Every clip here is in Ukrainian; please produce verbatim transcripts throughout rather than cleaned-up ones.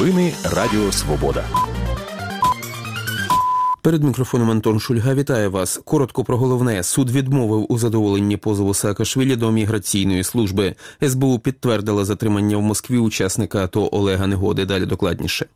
Новини Радіо Свобода. Перед мікрофоном Антон Шульга вітає вас. Коротко про головне. Суд відмовив у задоволенні позову Саакашвілі до міграційної служби. ес бе у підтвердила затримання в Москві учасника АТО Олега Негоди. Далі докладніше.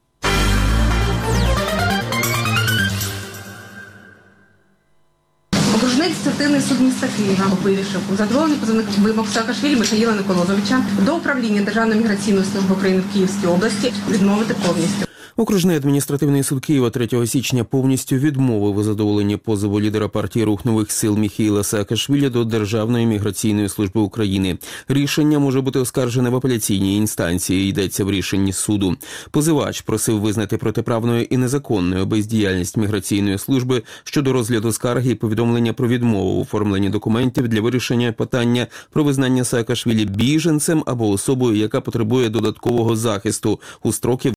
Окружний адміністративний суд міста Києва вирішив у задоволенні позовних вимог Саакашвілі Михаїла Николозовича до управління Державної міграційної служби України в Київській області відмовити повністю. Окружний адміністративний суд Києва третього січня повністю відмовив у задоволенні позову лідера партії «Рух нових сил» Міхеїла Саакашвілі до Державної міграційної служби України. Рішення може бути оскаржене в апеляційній інстанції, йдеться в рішенні суду. Позивач просив визнати протиправною і незаконною бездіяльність міграційної служби щодо розгляду скарги і повідомлення про відмову в оформленні документів для вирішення питання про визнання Саакашвілі біженцем або особою, яка потребує додаткового захисту у строки,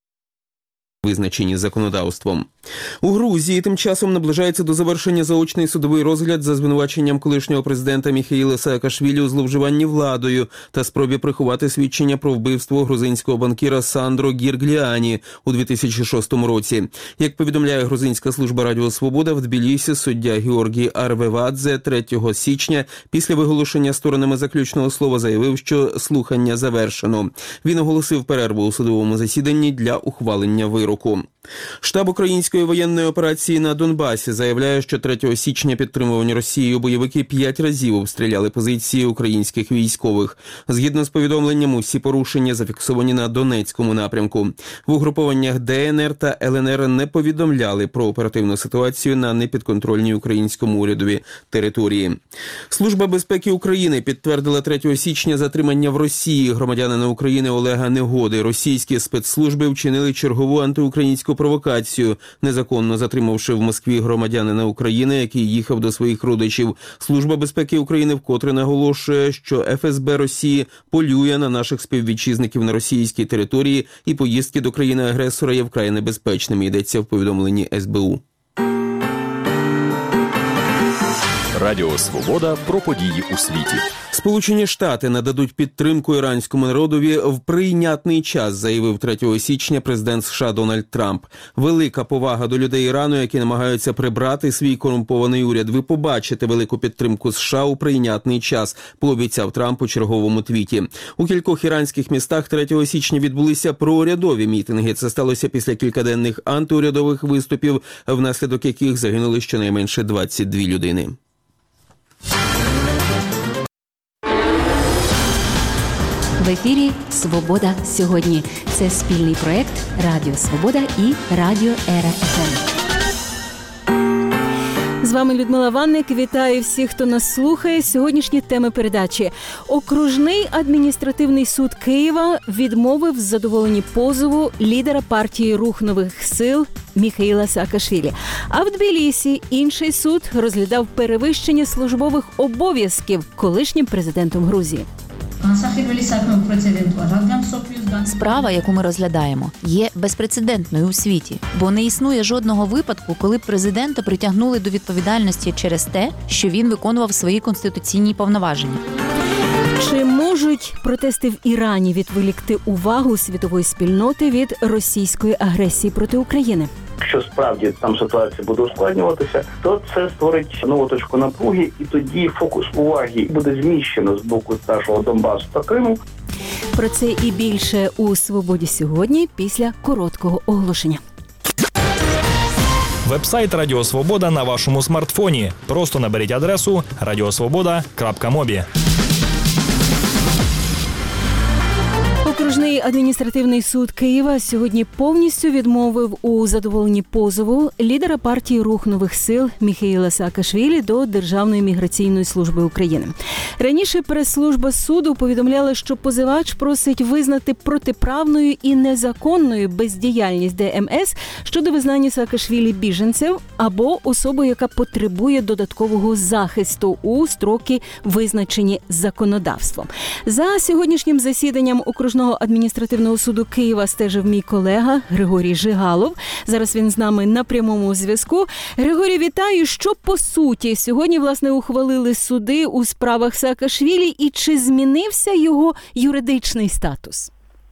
визначені законодавством. У Грузії тим часом наближається до завершення заочний судовий розгляд за звинуваченням колишнього президента Міхеїла Саакашвілі у зловживанні владою та спробі приховати свідчення про вбивство грузинського банкіра Сандро Гіргліані у дві тисячі шостому році. Як повідомляє грузинська служба Радіо Свобода, в Тбілісі суддя Георгій Арвевадзе третього січня після виголошення сторонами заключного слова заявив, що слухання завершено. Він оголосив перерву у судовому засіданні для ухвалення вироку. Штаб української воєнної операції на Донбасі заявляє, що третього січня підтримувані Росією бойовики п'ять разів обстріляли позиції українських військових. Згідно з повідомленням, усі порушення зафіксовані на Донецькому напрямку. В угрупованнях де ен ер та ел ен ер не повідомляли про оперативну ситуацію на непідконтрольній українському урядові території. Служба безпеки України підтвердила третього січня затримання в Росії громадянина України Олега Негоди. Російські спецслужби вчинили чергову антиукраїнську провокацію, незаконно затримавши в Москві громадянина України, який їхав до своїх родичів. Служба безпеки України вкотре наголошує, що еф ес бе Росії полює на наших співвітчизників на російській території і поїздки до країни-агресора є вкрай небезпечними, йдеться в повідомленні ес бе у. Радіо Свобода про події у світі. Сполучені Штати нададуть підтримку іранському народові в прийнятний час, заявив третього січня президент США Дональд Трамп. Велика повага до людей Ірану, які намагаються прибрати свій корумпований уряд. Ви побачите велику підтримку США у прийнятний час, пообіцяв Трамп у черговому твіті. У кількох іранських містах третього січня відбулися проурядові мітинги. Це сталося після кількаденних антиурядових виступів, внаслідок яких загинули щонайменше двадцять дві людини. В ефірі «Свобода сьогодні». Це спільний проєкт Радіо Свобода і Радіо Ера еф ем. З вами Людмила Ванник. Вітаю всіх, хто нас слухає. Сьогоднішні теми передачі. Окружний адміністративний суд Києва відмовив задоволенні позову лідера партії «Рух нових сил» Міхеїла Саакашвілі. А в Тбілісі інший суд розглядав перевищення службових обов'язків колишнім президентом Грузії. Справа, яку ми розглядаємо, є безпрецедентною у світі, бо не існує жодного випадку, коли б президента притягнули до відповідальності через те, що він виконував свої конституційні повноваження. Чи можуть протести в Ірані відволікти увагу світової спільноти від російської агресії проти України? Якщо справді там ситуація буде ускладнюватися, то це створить нову точку напруги, і тоді фокус уваги буде зміщено з боку нашого Донбасу та Криму. Про це і більше у «Свободі сьогодні» після короткого оголошення. Вебсайт Радіо Свобода на вашому смартфоні. Просто наберіть адресу радіосвобода крапка мобі. Окружний адміністративний суд Києва сьогодні повністю відмовив у задоволенні позову лідера партії «Рух нових сил» Міхеїла Саакашвілі до Державної міграційної служби України. Раніше прес-служба суду повідомляла, що позивач просить визнати протиправною і незаконною бездіяльність де ем ес щодо визнання Саакашвілі біженцем або особою, яка потребує додаткового захисту у строки, визначені законодавством. За сьогоднішнім засіданням окружного адміністративного суду Києва стежив мій колега Григорій Жигалов. Зараз він з нами на прямому зв'язку. Григорій, вітаю. Що по суті сьогодні, власне, ухвалили суди у справах Саакашвілі і чи змінився його юридичний статус?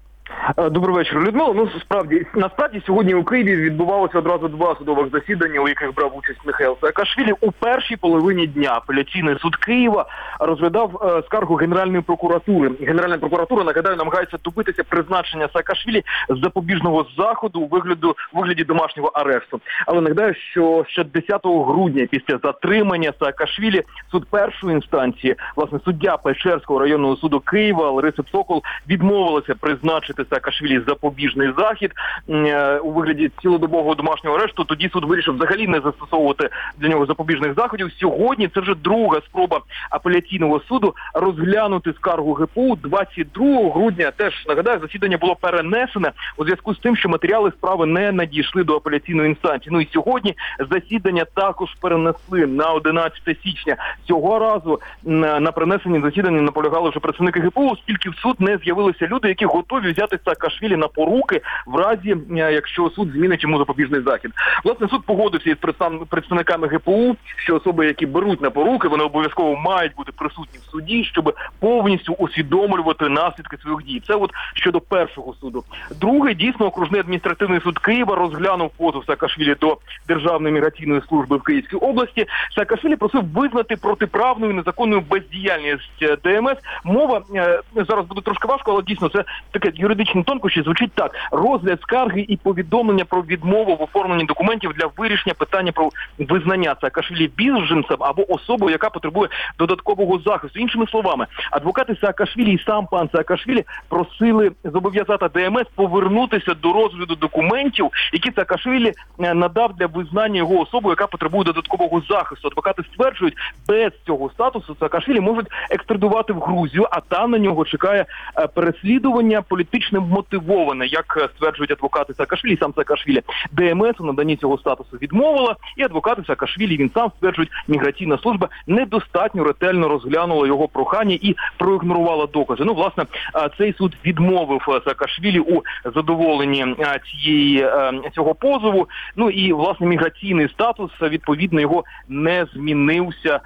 Добрий вечір, Людмила. Ну, справді, насправді, сьогодні у Києві відбувалося одразу два судових засідання, у яких брав участь Міхеїл Саакашвілі. У першій половині дня апеляційний суд Києва розглядав е, скаргу Генеральної прокуратури. Генеральна прокуратура, нагадаю, намагається добитися призначення Саакашвілі з запобіжного заходу у вигляду, у вигляді домашнього арешту. Але нагадаю, що ще десятого грудня після затримання Саакашвілі суд першої інстанції, власне, суддя Печерського районного суду Києва Лариса Цокол відмовилася призначити Саакашвілі запобіжний захід е, у вигляді цілодобового домашнього арешту. Тоді суд вирішив взагалі не застосовувати для нього запобіжних заходів. Сьогодні це вже друга спроба апеляційного суду розглянути скаргу ГПУ. двадцять другого грудня, теж, нагадаю, засідання було перенесене у зв'язку з тим, що матеріали справи не надійшли до апеляційної інстанції. Ну і сьогодні засідання також перенесли на одинадцяте січня. Цього разу на перенесенні засідання наполягали вже представники ГПУ, оскільки в суд не з'явилися люди, які готові взяти Саакашвілі на поруки в разі, якщо суд змінить йому запобіжний захід. Власне, суд погодився із представниками ГПУ, що особи, які беруть на поруки, вони обов'язково мають бути присутні в суді, щоб повністю усвідомлювати наслідки своїх дій. Це от щодо першого суду. Другий, дійсно, окружний адміністративний суд Києва розглянув позов Саакашвілі до Державної міграційної служби в Київській області. Саакашвілі просив визнати протиправною незаконною бездіяльність ДМС. Мова, зараз буде трошки важко, але дійсно це таке юридичні тонкощі, звучить так. Розгляд скарги і повідомлення про відмову в оформленні документів для вирішення питання про визнання Саакашвілі біженцем або особою, яка потребує додаткового захисту. Іншими словами, адвокати Саакашвілі і сам пан Саакашвілі просили зобов'язати ДМС повернутися до розгляду документів, які Саакашвілі надав для визнання його особою, яка потребує додаткового захисту. Адвокати стверджують, без цього статусу Саакашвілі можуть екстрадувати в Грузію, а там на нього чекає переслідування політично мотивоване, як стверджують адвокати Саакашвілі, сам Саакашвілі. ДМС у наданні цього статусу відмовила, і адвокати Саакашвілі, він сам стверджують, міграційна служба недостатньо ретельно розглянула його прохання і проігнорувала докази. Ну, власне, цей суд відмовив Саакашвілі у задоволенні цієї, цього позову. Ну і, власне, міграційний статус, відповідно, його не змінився.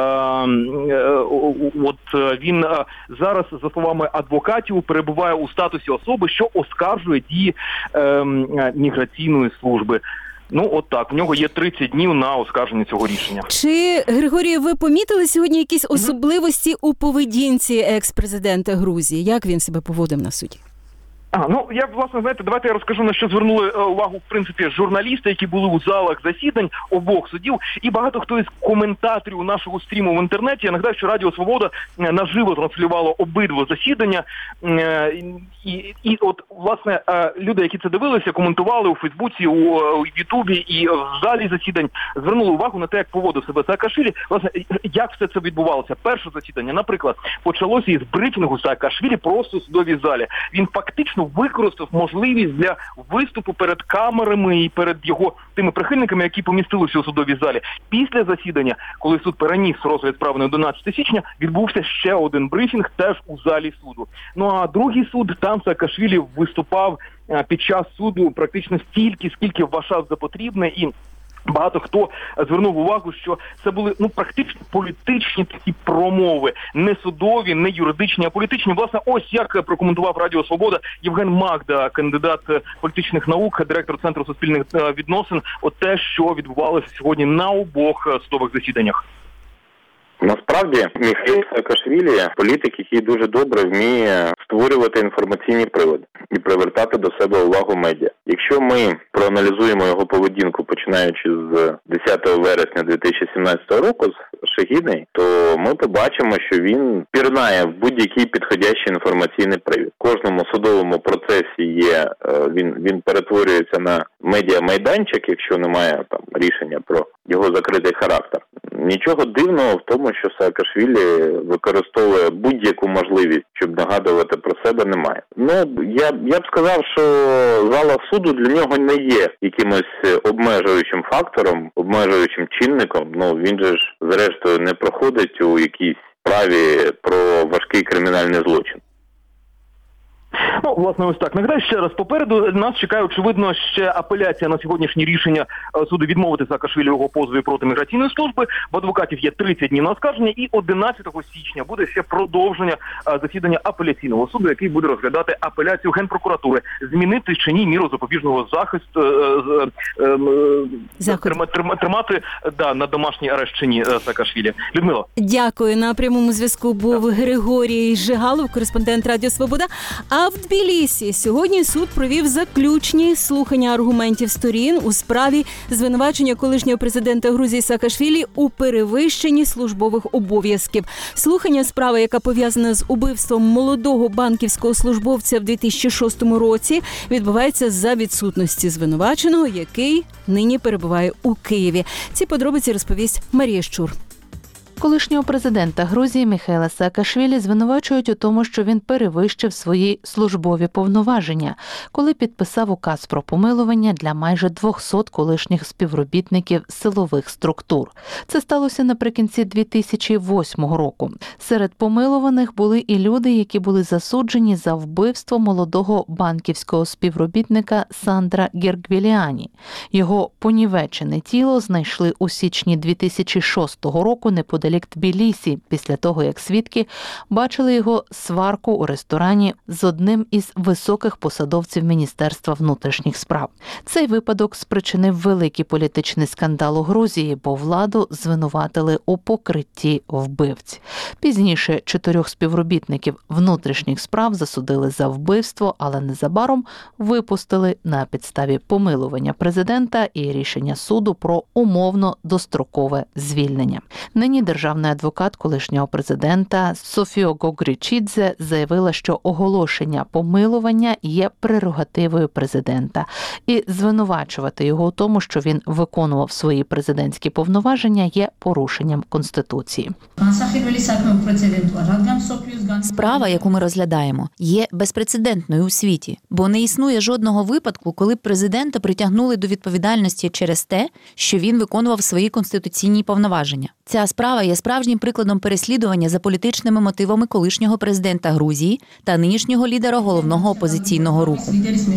От він зараз, за словами адвокатів, перебуває у статусі особи, що оскаржує дії міграційної служби. Ну, от так. В нього є тридцять днів на оскарження цього рішення. Чи, Григорій, ви помітили сьогодні якісь особливості у поведінці екс-президента Грузії? Як він себе поводив на суді? А, ну, я, власне, знаєте, давайте я розкажу, на що звернули увагу, в принципі, журналісти, які були у залах засідань обох судів, і багато хто із коментаторів нашого стріму в інтернеті. Я нагадаю, що Радіо Свобода наживо транслювало обидва засідання. І, і от, власне, люди, які це дивилися, коментували у Фейсбуці, у, у Ютубі і в залі засідань, звернули увагу на те, як поводив себе Саакашвілі. Власне, як все це відбувалося? Перше засідання, наприклад, почалося із брифінгу Саакашвілі просто у судовій залі. Він фактично використав можливість для виступу перед камерами і перед його тими прихильниками, які помістилися у судовій залі. Після засідання, коли суд переніс розгляд справи на одинадцяте січня, відбувся ще один брифінг теж у залі суду. Ну а другий суд, там Саакашвілі виступав під час суду практично стільки, скільки вважав за потрібне, і багато хто звернув увагу, що це були, ну, практично політичні такі промови, не судові, не юридичні, а політичні. Власне, ось як прокоментував Радіо Свобода Євген Магда, кандидат політичних наук, директор Центру суспільних відносин, от те, що відбувалося сьогодні на обох судових засіданнях. Насправді, Міхеїл Саакашвілі – політик, який дуже добре вміє створювати інформаційні приводи і привертати до себе увагу медіа. Якщо ми проаналізуємо його поведінку, починаючи з десятого вересня дві тисячі сімнадцятого року, з Шегідний, то ми побачимо, що він пірнає в будь-який підходящий інформаційний привід. В кожному судовому процесі є, він, він перетворюється на медіа-майданчик, якщо немає там рішення про його закритий характер. Нічого дивного в тому, що Саакашвілі використовує будь-яку можливість, щоб нагадувати про себе, немає. Ну, я, я б сказав, що зала суду для нього не є якимось обмежуючим фактором, обмежуючим чинником. Ну, він же ж, зрештою, не проходить у якійсь справі про важкий кримінальний злочин. Ну, власне, ось так. Нагадаю ще раз, попереду нас чекає, очевидно, ще апеляція на сьогоднішнє рішення суду відмовити Саакашвілі у його позові проти міграційної служби. В адвокатів є тридцять днів на оскарження, і одинадцятого січня буде ще продовження засідання апеляційного суду, який буде розглядати апеляцію Генпрокуратури. Змінити чи ні міру запобіжного захисту, тримати, тримати да, на домашній арешт чи ні Саакашвілі. Людмила. Дякую. На прямому зв'язку був Григорій Жигалов, кореспондент Радіо Свобода. А в Тбілісі сьогодні суд провів заключні слухання аргументів сторін у справі звинувачення колишнього президента Грузії Саакашвілі у перевищенні службових обов'язків. Слухання справи, яка пов'язана з убивством молодого банківського службовця в дві тисячі шостому році, відбувається за відсутності звинуваченого, який нині перебуває у Києві. Ці подробиці розповість Марія Щур. Колишнього президента Грузії Міхейла Саакашвілі звинувачують у тому, що він перевищив свої службові повноваження, коли підписав указ про помилування для майже двохсот колишніх співробітників силових структур. Це сталося наприкінці дві тисячі восьмого року. Серед помилуваних були і люди, які були засуджені за вбивство молодого банківського співробітника Сандра Гергвіліані. Його понівечене тіло знайшли у січні дві тисячі шостого року неподалік Тбілісі, після того, як свідки бачили його сварку у ресторані з одним із високих посадовців Міністерства внутрішніх справ. Цей випадок спричинив великий політичний скандал у Грузії, бо владу звинуватили у покритті вбивць. Пізніше чотирьох співробітників внутрішніх справ засудили за вбивство, але незабаром випустили на підставі помилування президента і рішення суду про умовно дострокове звільнення. Нині державний адвокат колишнього президента Софіо Гогрічідзе заявила, що оголошення помилування є прерогативою президента. І звинувачувати його у тому, що він виконував свої президентські повноваження, є порушенням Конституції. Справа, яку ми розглядаємо, є безпрецедентною у світі, бо не існує жодного випадку, коли президента притягнули до відповідальності через те, що він виконував свої конституційні повноваження. Ця справа є справжнім прикладом переслідування за політичними мотивами колишнього президента Грузії та нинішнього лідера головного опозиційного руху.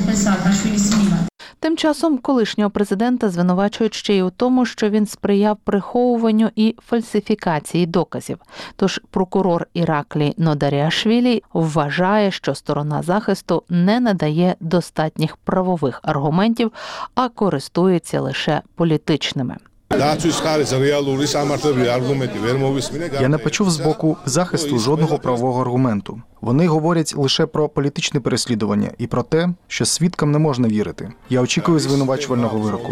Тим часом колишнього президента звинувачують ще й у тому, що він сприяв приховуванню і фальсифікації доказів. Тож прокурор Іраклі Нодаріашвілі вважає, що сторона захисту не надає достатніх правових аргументів, а користується лише політичними. Я не почув з боку захисту жодного правового аргументу. Вони говорять лише про політичне переслідування і про те, що свідкам не можна вірити. Я очікую звинувачувального вироку.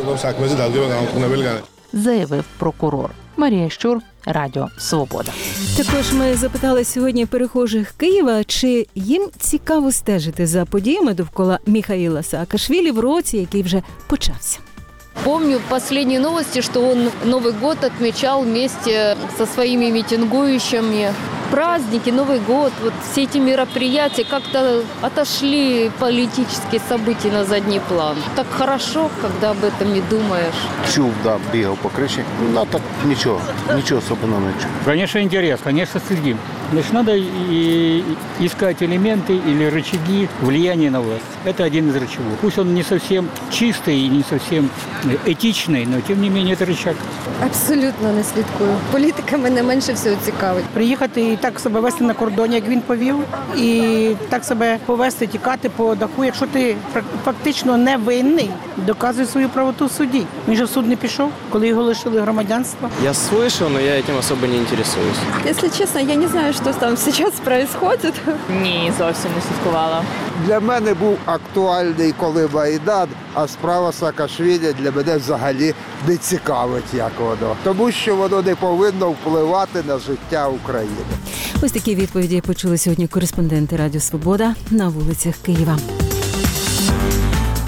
Заявив прокурор. Марія Щур, Радіо Свобода. Також ми запитали сьогодні перехожих Києва, чи їм цікаво стежити за подіями довкола Міхаїла Саакашвілі в році, який вже почався. Помню последние новости, что он Новый год отмечал вместе со своими митингующими. Праздники, Новый год, вот все эти мероприятия как-то отошли политические события на задний план. Так хорошо, когда об этом не думаешь. Чув, да, бегал по крыше. Ну, так ничего, ничего особенного не чув. Конечно, интерес, конечно, следим. Значит, надо и искать элементы или рычаги влияния на власть. Это один из рычагов. Пусть он не совсем чистый и не совсем етичний, але тим не менше це рычаг. Абсолютно не слідкую. Політика мене менше всього цікавить. Приїхати і так себе вести на кордоні, як він повів, і так себе повести, тікати по даху. Якщо ти фактично не винний, доказуй свою правоту в суді. Він же в суд не пішов, коли його лишили громадянства. Я слышал, но я этим особо не интересуюсь. Якщо чесно, я не знаю, що там зараз відбувається. Ні, зовсім не слідкувала. Для мене був актуальний, коли Майдан, а справа Саакашвілі для мене взагалі не цікавить, як воно. Тому що воно не повинно впливати на життя України. Ось такі відповіді почули сьогодні кореспонденти Радіо Свобода на вулицях Києва.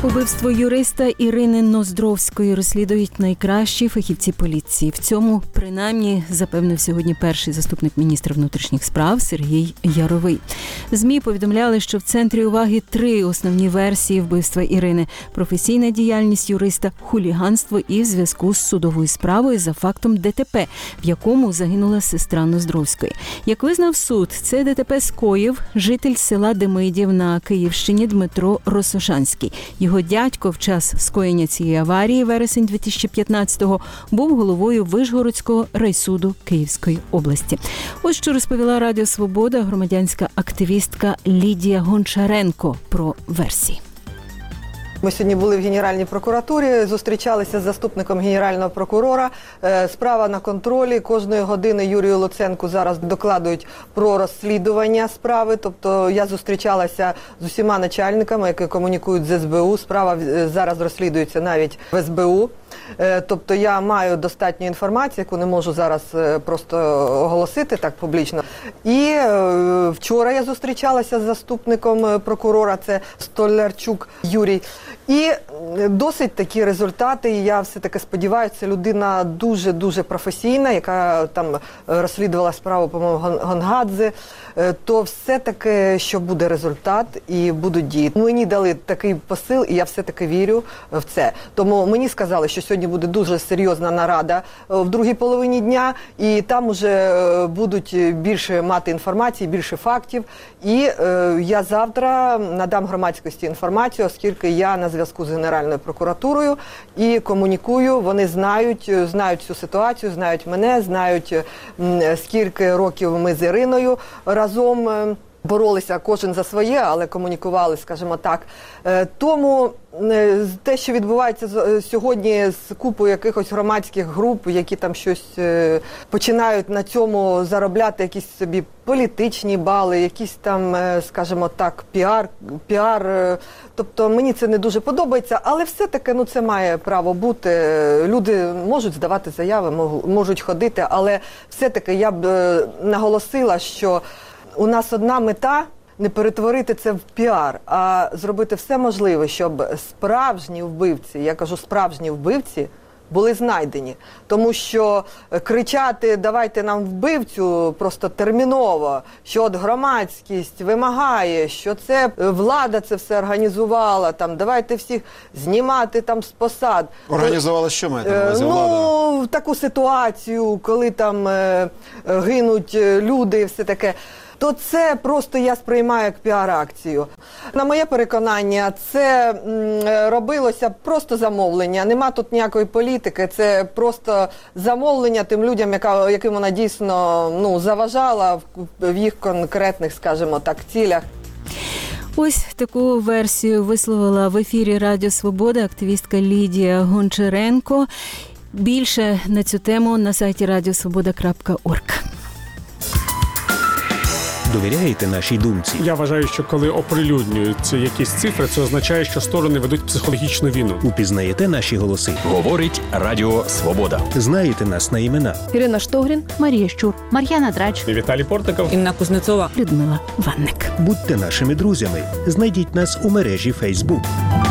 Убивство юриста Ірини Ноздровської розслідують найкращі фахівці поліції. В цьому, принаймні, запевнив сьогодні перший заступник міністра внутрішніх справ Сергій Яровий. ЗМІ повідомляли, що в центрі уваги три основні версії вбивства Ірини – професійна діяльність юриста, хуліганство і в зв'язку з судовою справою за фактом ДТП, в якому загинула сестра Ноздровської. Як визнав суд, це ДТП скоїв житель села Демидів на Київщині Дмитро Росошанський. Його дядько в час скоєння цієї аварії, вересень дві тисячі п'ятнадцятого, був головою Вишгородського райсуду Київської області. Ось що розповіла Радіо Свобода громадянська активістка Лідія Гончаренко про версії. Ми сьогодні були в Генеральній прокуратурі, зустрічалися з заступником генерального прокурора. Справа на контролі. Кожної години Юрію Луценку зараз докладують про розслідування справи. Тобто я зустрічалася з усіма начальниками, які комунікують з ес бе у. Справа зараз розслідується навіть в ес бе у. Тобто я маю достатньо інформації, яку не можу зараз просто оголосити так публічно. І вчора я зустрічалася з заступником прокурора, це Столярчук Юрій. І досить такі результати, і я все-таки сподіваюся, це людина дуже-дуже професійна, яка там розслідувала справу, по-моєму, Гонгадзе, то все-таки, що буде результат і будуть дії. Мені дали такий посил, і я все-таки вірю в це. Тому мені сказали, що сьогодні буде дуже серйозна нарада в другій половині дня, і там уже будуть більше мати інформації, більше фактів. І е, я завтра надам громадськості інформацію, оскільки я на зв'язку з Генеральною прокуратурою і комунікую. Вони знають, знають цю ситуацію, знають мене, знають, скільки років ми з Іриною разом боролися, кожен за своє, але комунікували, скажімо так. Тому те, що відбувається сьогодні з купою якихось громадських груп, які там щось починають на цьому заробляти, якісь собі політичні бали, якісь там, скажімо так, піар, піар. Тобто мені це не дуже подобається, але все-таки ну, це має право бути. Люди можуть здавати заяви, можуть ходити, але все-таки я б наголосила, що у нас одна мета – не перетворити це в піар, а зробити все можливе, щоб справжні вбивці, я кажу справжні вбивці, були знайдені. Тому що кричати «давайте нам вбивцю» просто терміново, що от громадськість вимагає, що це влада це все організувала, там, давайте всіх знімати там з посад. Організувала що маєте на увазі влада? Ну, таку ситуацію, коли там е, гинуть люди і все таке. То це просто я сприймаю як піар-акцію. На моє переконання, це м, робилося просто замовлення. Нема тут ніякої політики, це просто замовлення тим людям, яка, яким вона дійсно ну, заважала в, в їх конкретних, скажімо так, цілях. Ось таку версію висловила в ефірі Радіо Свобода активістка Лідія Гончаренко. Більше на цю тему на сайті радіосвобода крапка орг. Довіряєте нашій думці? Я вважаю, що коли оприлюднюються якісь цифри, це означає, що сторони ведуть психологічну війну. Упізнаєте наші голоси? Говорить Радіо Свобода. Знаєте нас на імена? Ірина Штогрін, Марія Щур, Мар'яна Драч, Віталій Портиков, Інна Кузнецова, Людмила Ванник. Будьте нашими друзями. Знайдіть нас у мережі Фейсбук.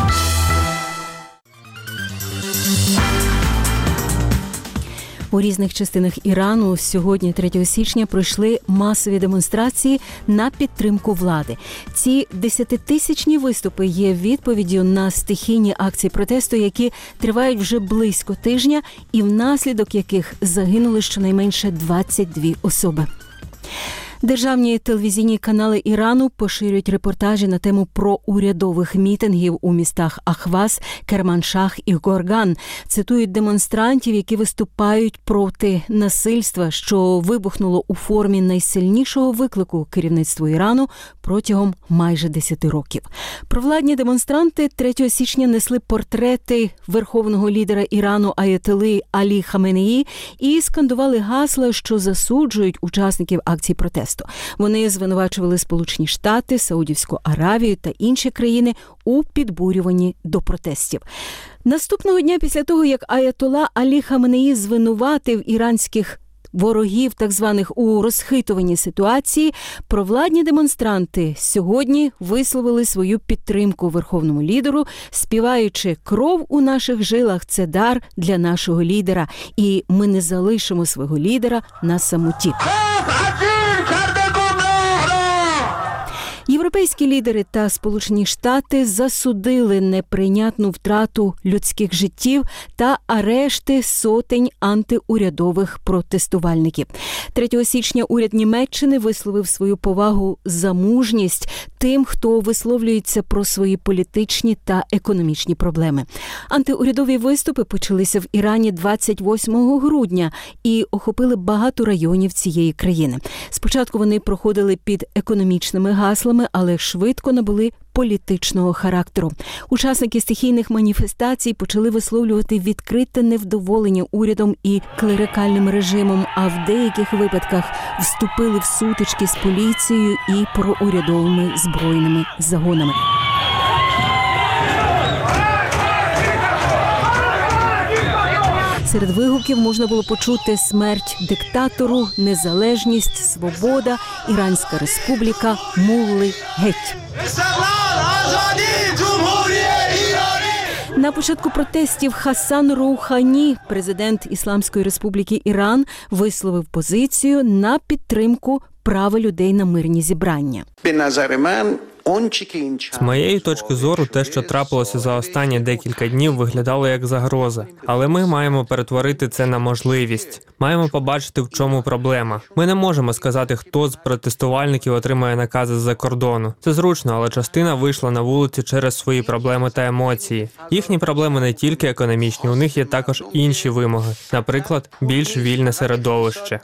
У різних частинах Ірану сьогодні, третього січня, пройшли масові демонстрації на підтримку влади. Ці десятитисячні виступи є відповіддю на стихійні акції протесту, які тривають вже близько тижня і внаслідок яких загинули щонайменше двадцять дві особи. Державні телевізійні канали Ірану поширюють репортажі на тему проурядових мітингів у містах Ахваз, Керманшах і Горган. Цитують демонстрантів, які виступають проти насильства, що вибухнуло у формі найсильнішого виклику керівництву Ірану протягом майже десяти років. Провладні демонстранти третього січня несли портрети верховного лідера Ірану Аятоли Алі Хаменеї і скандували гасла, що засуджують учасників акцій протесту. Вони звинувачували Сполучені Штати, Саудівську Аравію та інші країни у підбурюванні до протестів. Наступного дня після того, як Аятола Алі Хаменеї звинуватив іранських ворогів так званих у розхитуванні ситуації, провладні демонстранти сьогодні висловили свою підтримку верховному лідеру, співаючи «Кров у наших жилах – це дар для нашого лідера, і ми не залишимо свого лідера на самоті». Європейські лідери та Сполучені Штати засудили неприйнятну втрату людських життів та арешти сотень антиурядових протестувальників. третього січня уряд Німеччини висловив свою повагу за мужність тим, хто висловлюється про свої політичні та економічні проблеми. Антиурядові виступи почалися в Ірані двадцять восьмого грудня і охопили багато районів цієї країни. Спочатку вони проходили під економічними гаслами, але швидко набули політичного характеру. Учасники стихійних маніфестацій почали висловлювати відкрите невдоволення урядом і клерикальним режимом, а в деяких випадках вступили в сутички з поліцією і проурядовими збройними загонами. Серед вигуків можна було почути «Смерть диктатору», «Незалежність», «Свобода», «Іранська республіка», «Мулли геть». На початку протестів Хасан Роухані, президент Ісламської республіки Іран, висловив позицію на підтримку права людей на мирні зібрання. З моєї точки зору, те, що трапилося за останні декілька днів, виглядало як загроза. Але ми маємо перетворити це на можливість. Маємо побачити, в чому проблема. Ми не можемо сказати, хто з протестувальників отримає накази з-за кордону. Це зручно, але частина вийшла на вулиці через свої проблеми та емоції. Їхні проблеми не тільки економічні, у них є також інші вимоги. Наприклад, більш вільне середовище.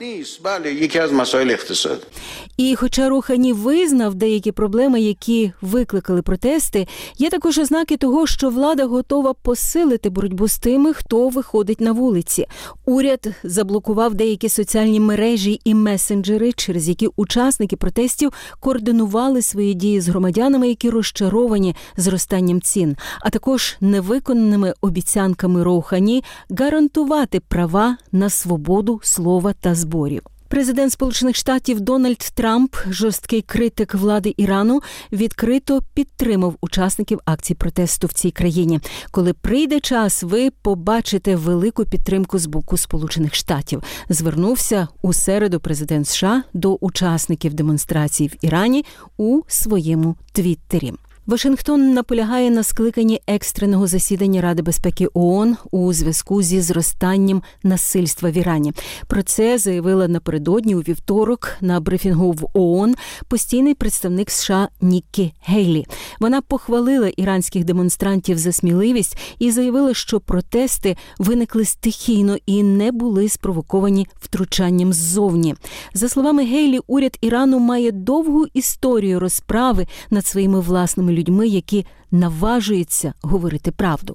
І хоча Роухані визнав деякі проблеми, які які викликали протести, є також ознаки того, що влада готова посилити боротьбу з тими, хто виходить на вулиці. Уряд заблокував деякі соціальні мережі і месенджери, через які учасники протестів координували свої дії з громадянами, які розчаровані зростанням цін, а також невиконаними обіцянками Роухані гарантувати права на свободу слова та зборів. Президент Сполучених Штатів Дональд Трамп, жорсткий критик влади Ірану, відкрито підтримав учасників акцій протесту в цій країні. Коли прийде час, ви побачите велику підтримку з боку Сполучених Штатів. Звернувся у середу президент США до учасників демонстрацій в Ірані у своєму твіттері. Вашингтон наполягає на скликанні екстреного засідання Ради безпеки ООН у зв'язку зі зростанням насильства в Ірані. Про це заявила напередодні у вівторок на брифінгу в ООН постійний представник США Ніккі Гейлі. Вона похвалила іранських демонстрантів за сміливість і заявила, що протести виникли стихійно і не були спровоковані втручанням ззовні. За словами Гейлі, уряд Ірану має довгу історію розправи над своїми власними людьми, які наважуються говорити правду.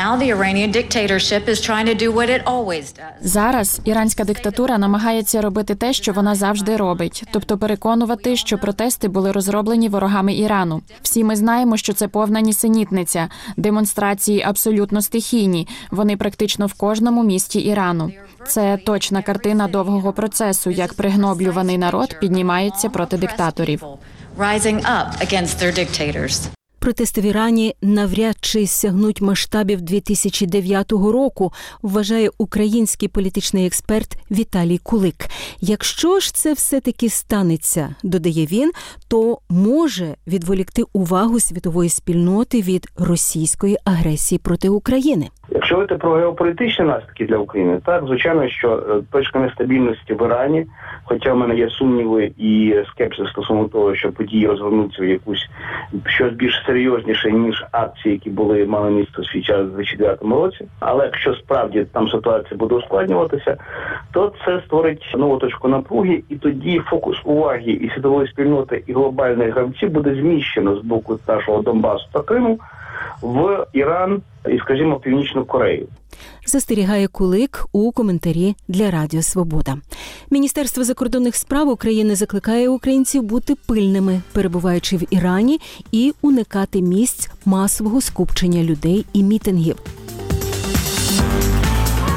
Зараз іранська диктатура намагається робити те, що вона завжди робить, тобто переконувати, що протести були розроблені ворогами Ірану. Всі ми знаємо, що це повна нісенітниця. Демонстрації абсолютно стихійні. Вони практично в кожному місті Ірану. Це точна картина довгого процесу, як пригноблюваний народ піднімається проти диктаторів. Протести в Ірані навряд чи сягнуть масштабів дві тисячі дев'ятого року, вважає український політичний експерт Віталій Кулик. Якщо ж це все-таки станеться, додає він, то може відволікти увагу світової спільноти від російської агресії проти України. Якщо говорити про геополітичні наслідки для України, так, звичайно, що точка нестабільності в Ірані, хоча в мене є сумніви і скепсис стосовно того, що події розвернуться в якусь щось більш серйозніше, ніж акції, які були, мали місце у свій час у дві тисячі дев'ятому році. Але якщо справді там ситуація буде ускладнюватися, то це створить нову точку напруги, і тоді фокус уваги і світової спільноти, і глобальних гравців буде зміщено з боку нашого Донбасу та Криму в Іран і, скажімо, Північну Корею. Застерігає Кулик у коментарі для Радіо Свобода. Міністерство закордонних справ України закликає українців бути пильними, перебуваючи в Ірані, і уникати місць масового скупчення людей і мітингів.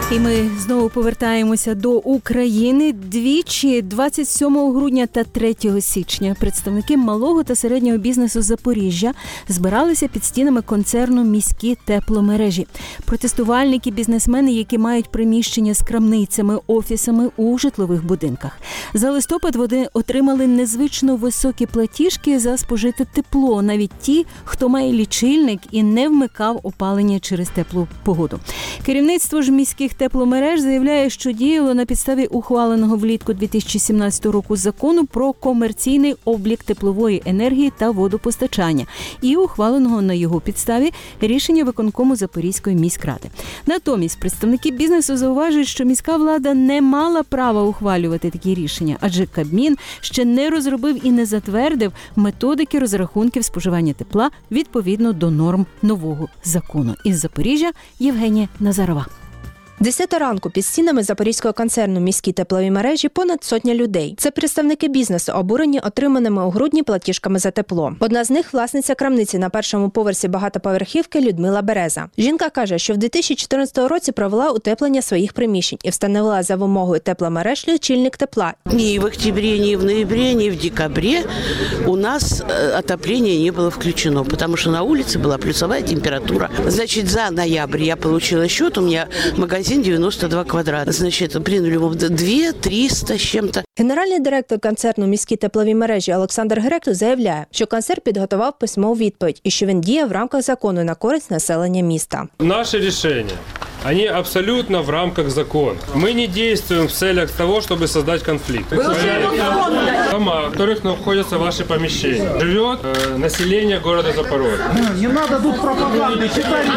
І ми знову повертаємося до України. Двічі, двадцять сьомого грудня та третього січня, представники малого та середнього бізнесу Запоріжжя збиралися під стінами концерну «Міські тепломережі». Протестувальники, бізнесмени, які мають приміщення з крамницями, офісами у житлових будинках. За листопад вони отримали незвично високі платіжки за спожите тепло, навіть ті, хто має лічильник і не вмикав опалення через теплу погоду. Керівництво ж міських тепломереж заявляє, що діяло на підставі ухваленого влітку дві тисячі сімнадцятого року закону про комерційний облік теплової енергії та водопостачання і ухваленого на його підставі рішення виконкому Запорізької міськради. Натомість представники бізнесу зауважують, що міська влада не мала права ухвалювати такі рішення, адже Кабмін ще не розробив і не затвердив методики розрахунків споживання тепла відповідно до норм нового закону. Із Запоріжжя Євгенія Назарова. Десята ранку під стінами запорізького концерну «Міські теплові мережі» понад сотня людей. Це представники бізнесу, обурені отриманими у грудні платіжками за тепло. Одна з них – власниця крамниці на першому поверсі багатоповерхівки Людмила Береза. Жінка каже, що в дві тисячі чотирнадцятому році провела утеплення своїх приміщень і встановила за вимогою тепломереж лічильник тепла. Ні в октябрі, ні в ноябрі, ні в декабрі у нас отоплення не було включено, тому що на вулиці була плюсова температура. Значить, за ноябрь я отримала счет, у мене магазин девяносто два квадрата. Значит, приняли его две триста с чем-то. Генеральний директор концерну «Міські теплові мережі» Олександр Гректу заявляє, що концерн підготував письмову відповідь і що він діє в рамках закону на користь населення міста. Наші рішення, вони абсолютно в рамках закону. Ми не діємо в целях того, щоб створити конфлікт. Дома, в яких знаходяться ваші поміщення, живе э, населення міста Запорожжя. Не треба тут пропаганди, читайте.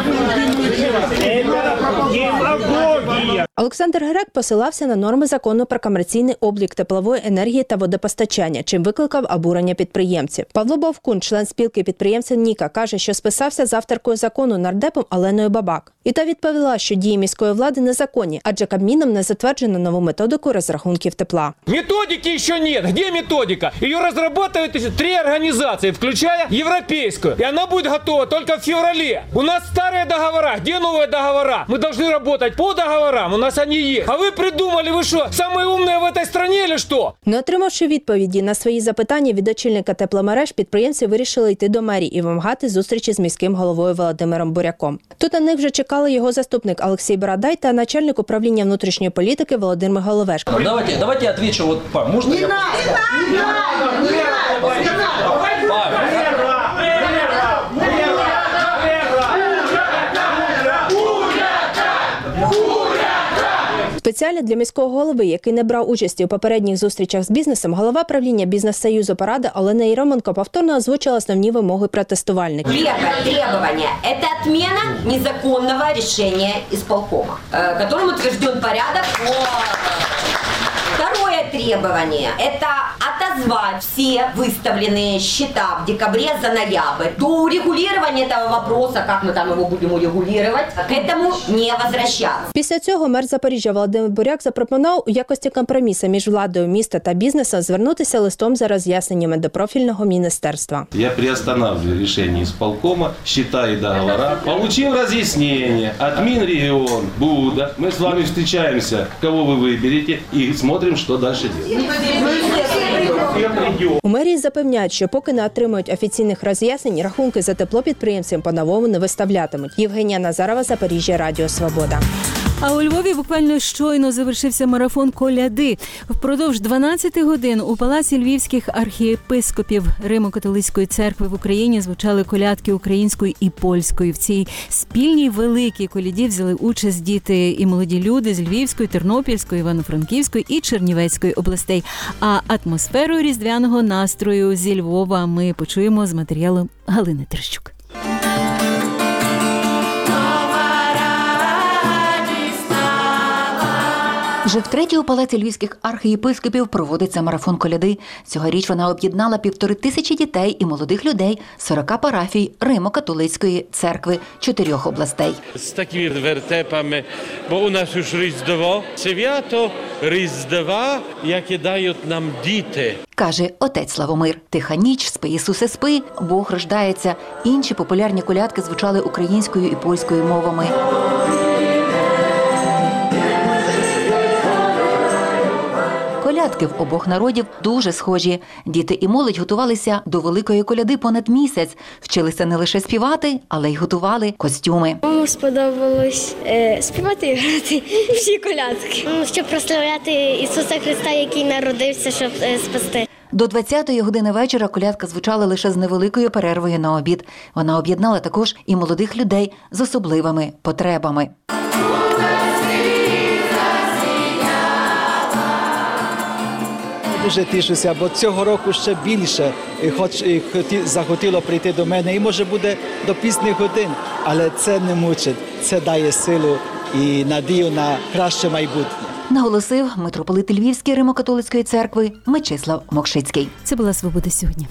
Олександр Грек посилався на норми закону про комерційний облік теплової енергії та водопостачання, чим викликав обурення підприємців. Павло Бовкун, член спілки підприємців «Ніка», каже, що списався з авторкою закону нардепом Оленою Бабак. І та відповіла, що дії міської влади незаконні, адже Кабміном не затверджено нову методику розрахунків тепла. Методики ще нет. Де методика? Її розробляють три організації, включая європейську. І вона буде готова тільки в февралі. У нас старі договори. Де нові договори? Ми повинні працювати по договорам. У нас вони є. А ви придумали, ви що, самі умні в цій країні, чи що? Не отримавши відповіді на свої запитання від очільника тепломереж, підприємці вирішили йти до мерії і вимагати зустрічі з міським головою Володимиром Буряком. Тут на них вже чекали його заступник Олексій Бородай та начальник управління внутрішньої політики Володимир Головешко. Давайте, давайте я отвечу. Вот, Павел, можно не я... Надо, не надо, не надо, не надо. Спеціально для міського голови, який не брав участі у попередніх зустрічах з бізнесом, голова правління Бізнес-Союзу «Парада» Олена Єроменко повторно озвучила основні вимоги протестувальників. Первое требование – это отмена незаконного решения исполкома, которым утвержден порядок по... Второе требование – это отозвать все выставленные счета в декабре за ноябрь. До урегулирования этого вопроса, как мы там его будем урегулировать, к этому не возвращаться. Після цього мер Запоріжжя Володимир Буряк запропонував у якості компромісу між владою міста та бізнесом звернутися листом за роз'ясненнями до профільного міністерства. Я приостанавливаю рішення ісполкома, счета і договори, получив роз'яснення от Мінрегіон, Буда. Ми з вами зустрічаємося, кого ви виберете, і смотрим, що далі робити. У мерії запевняють, що поки не отримують офіційних роз'яснень, рахунки за тепло підприємцям по-новому не виставлятимуть. Євгенія Назарова, Запоріжжя, Радіо Свобода. А у Львові буквально щойно завершився марафон коляди. Впродовж дванадцяти годин у Палаці Львівських архієпископів Римо-католицької церкви в Україні звучали колядки українською і польською. В цій спільній великій коляді взяли участь діти і молоді люди з Львівської, Тернопільської, Івано-Франківської і Чернівецької областей. А атмосферу різдвяного настрою зі Львова ми почуємо з матеріалу Галини Терещук. Вже втретє у Палаці Львівських архієпископів проводиться марафон коляди. Цьогоріч вона об'єднала півтори тисячі дітей і молодих людей сорока парафій Римо-католицької церкви чотирьох областей. З такими вертепами, бо у нас już Різдво, свято Різдва, яке дають нам діти. Каже отець Славомир. Тиха ніч, спи, Ісусе, спи, Бог рождається. Інші популярні колядки звучали українською і польською мовами. колядки в обох народів дуже схожі. Діти і молодь готувалися до великої коляди понад місяць. Вчилися не лише співати, але й готували костюми. Мамі сподобалось е, співати і грати всі колядки. Щоб прославляти Ісуса Христа, який народився, щоб е, спасти. До двадцятої години вечора колядка звучала лише з невеликою перервою на обід. Вона об'єднала також і молодих людей з особливими потребами. Дуже тішуся, бо цього року ще більше хоч захотіло прийти до мене, і може буде до пізніх годин, але це не мучить, це дає силу і надію на краще майбутнє. Наголосив митрополит Львівської Римо-католицької церкви Мечислав Мокшицький. Це була «Свобода сьогодні».